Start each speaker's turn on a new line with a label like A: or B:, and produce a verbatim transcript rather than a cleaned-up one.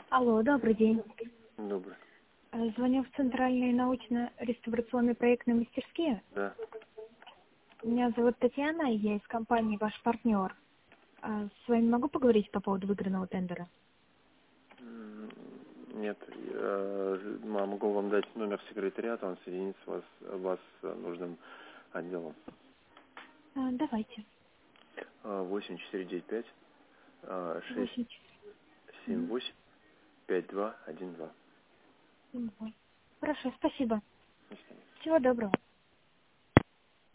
A: Алло, добрый день.
B: Добрый.
A: Э, Звоню в Центральные научно-реставрационные проектные мастерские.
B: Да.
A: Меня зовут Татьяна, и я из компании «Ваш партнер». А С вами могу поговорить по поводу выигранного тендера?
B: М, Нет, я могу вам дать номер секретариата, он соединит с вас, вас с нужным отделом.
A: А, давайте.
B: восемь четыре девять пять шесть
A: Восемь.
B: семь
A: Мгм.
B: восемь пять два один два.
A: Мгм. Хорошо, спасибо.
B: До свидания.
A: Всего доброго.